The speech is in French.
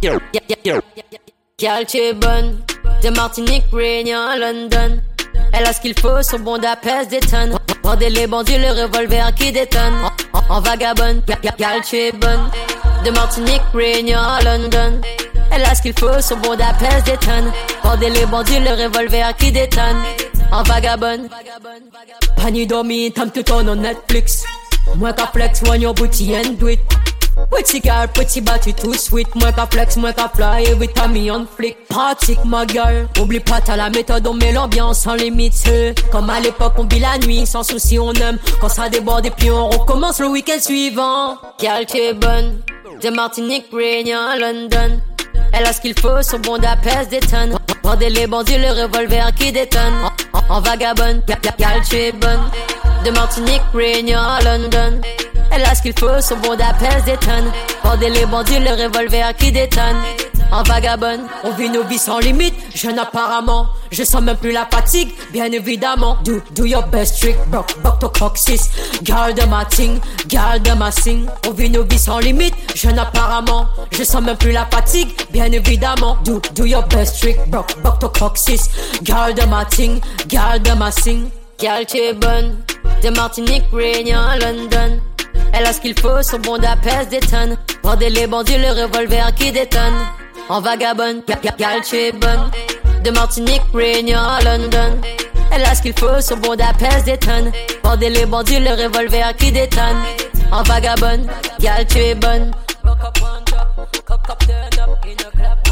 Gal, tu es bonne. De Martinique, Réunion, London. Elle a ce qu'il faut, son bon d'appel détonne. Vendez les bandits, le revolver qui détonne. En vagabonde, gal, tu es bonne. De Martinique, Réunion, London. Elle a ce qu'il faut, son bon d'appel détonne. Vendez les bandits, le revolver qui détonne. En vagabonde. Pas ni dormi, time to turn on Netflix. Moi qu'à flex, when your booty and do it. Pretty girl, pretty body too sweet. Moi qu'à flex, moi qu'à fly, every time me on flick. Pratique ma girl, oublie pas t'as la méthode, on met l'ambiance sans limite. Comme à l'époque on vit la nuit, sans souci on aime. Quand ça déborde et puis on recommence le week-end suivant. Girl, tu es bonne. De Martinique, Réunion, London. Elle a ce qu'il faut, son bon d'appel détonne. Vendez les bandits, le revolver qui détonne. En vagabonde, gal, tu es bonne. De Martinique, Réunion, London. Elle a ce qu'il faut, son bon d'appel détonne. Vendez les bandits, le revolver qui détonne. En vagabonde, on vit nos vies sans limite. Jeune apparemment, je sens même plus la fatigue. Bien évidemment, do your best trick. Buck to coccyx. Garde ma ting, garde ma sing. On vit nos vies sans limite. Jeune apparemment, je sens même plus la fatigue. Bien évidemment, do your best trick. Buck to coccyx. Garde ma ting, garde ma sing. Gal, tu es bonne. De Martinique, Réunion, London. Elle a ce qu'il faut, son bon d'appel détonne. Vendez les bandits, le revolver qui détonne. En vagabonde, gal, tu es bonne. De Martinique, Réunion, London. Elle a ce qu'il faut, son bon d'appel détonne. Vendez les bandits, le revolver qui détonne. En vagabonde, gal, tu es bonne. Cock up, turn up in a club.